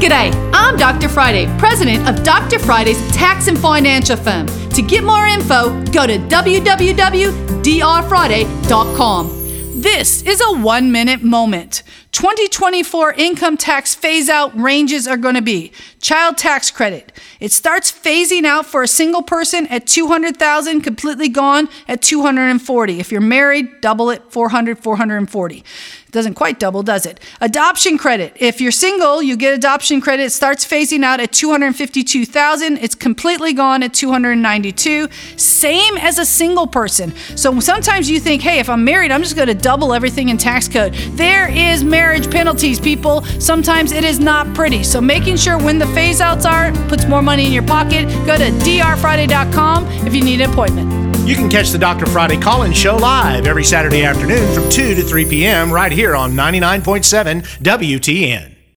G'day, I'm Dr. Friday, president of Dr. Friday's Tax and Financial Firm. To get more info, go to www.drfriday.com. This is a 1-minute moment. 2024 income tax phase-out ranges are going to be child tax credit. It starts phasing out for a single person at $200,000, completely gone at $240,000. If you're married, double it, $400,000, $440,000. It doesn't quite double, does it? Adoption credit. If you're single, you get adoption credit. It starts phasing out at $252,000. It's completely gone at $292,000. Same as a single person. So sometimes you think, hey, if I'm married, I'm just going to double everything in tax code. There is marriage penalties, people. Sometimes it is not pretty. So making sure when the phase outs are puts more money in your pocket. Go to drfriday.com if you need an appointment. You can catch the Dr. Friday call-in show live every Saturday afternoon from 2 to 3 p.m. right here on 99.7 WTN.